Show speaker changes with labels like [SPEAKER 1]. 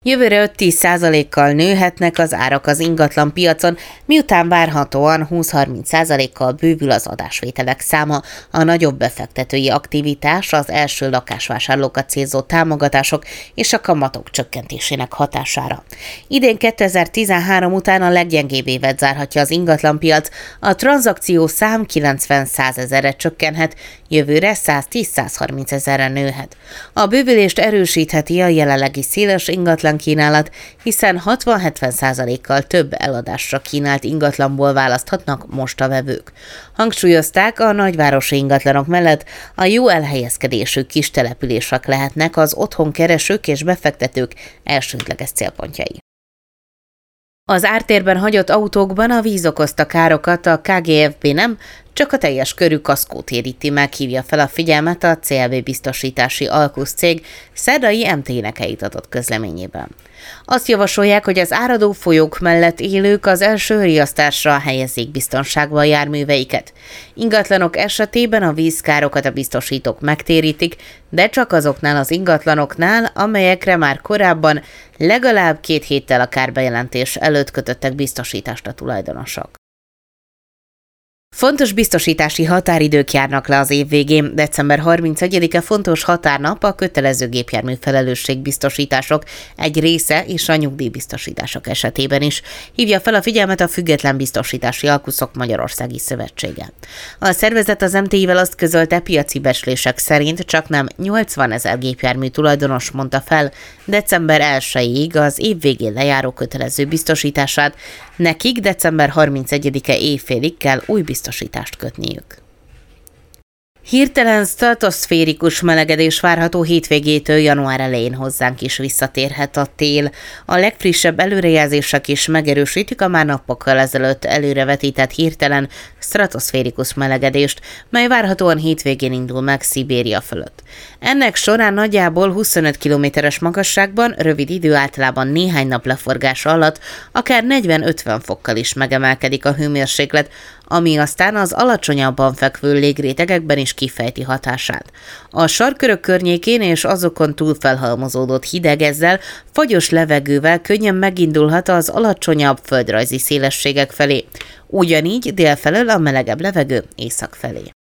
[SPEAKER 1] Jövőre 5-10%-kal nőhetnek az árak az ingatlan piacon, miután várhatóan 20-30%-kal bővül az adásvételek száma, a nagyobb befektetői aktivitás, az első lakásvásárlókat célzó támogatások és a kamatok csökkentésének hatására. Idén 2013 után a leggyengébb évet zárhatja az ingatlanpiac, a tranzakció szám 90-100 ezerre csökkenhet, jövőre 110-130 ezerre nőhet. A bővülést erősítheti a jelenlegi széles ingatlan kínálat, hiszen 60-70%-kal több eladásra kínált ingatlanból választhatnak most a vevők. Hangsúlyozták, a nagyvárosi ingatlanok mellett a jó elhelyezkedésű kis települések lehetnek az otthonkeresők és befektetők elsődleges célpontjai. Az ártérben hagyott autókban a víz okozta károkat a KGFB nem, csak a teljes körű kaszkó téríti meg, hívja fel a figyelmet a CLV biztosítási alkusz cég szerdai MT-nekeit adott közleményében. Azt javasolják, hogy az áradó folyók mellett élők az első riasztásra helyezzék biztonságba a járműveiket. Ingatlanok esetében a vízkárokat a biztosítók megtérítik, de csak azoknál az ingatlanoknál, amelyekre már korábban legalább 2 héttel a kárbejelentés előtt kötöttek biztosítást a tulajdonosok. Fontos biztosítási határidők járnak le az év végén. December 31-e fontos határnap a kötelező gépjármű felelősségbiztosítások egy része és a nyugdíjbiztosítások esetében is. Hívja fel a figyelmet a Független Biztosítási Alkuszok Magyarországi Szövetsége. A szervezet az MT-vel azt közölte, piaci becslések szerint csaknem 80 000 gépjármű tulajdonos mondta fel december 1-ig az év végén lejáró kötelező biztosítását, nekik december 31-e éjfélig kell új biztosítást kötniük. Hirtelen stratoszférikus melegedés várható hétvégétől január elején hozzánk is visszatérhet a tél. A legfrissebb előrejelzések is megerősítik a már napokkal ezelőtt előrevetített hirtelen stratoszférikus melegedést, mely várhatóan hétvégén indul meg Szibéria fölött. Ennek során nagyjából 25 kilométeres magasságban rövid idő általában néhány nap leforgása alatt akár 40-50 fokkal is megemelkedik a hőmérséklet, ami aztán az alacsonyabban fekvő légrétegekben is kifejti hatását. A sarkkörök környékén és azokon túl felhalmozódott hideg ezzel fagyos levegővel könnyen megindulhat az alacsonyabb földrajzi szélességek felé. Ugyanígy délfelől a melegebb levegő észak felé.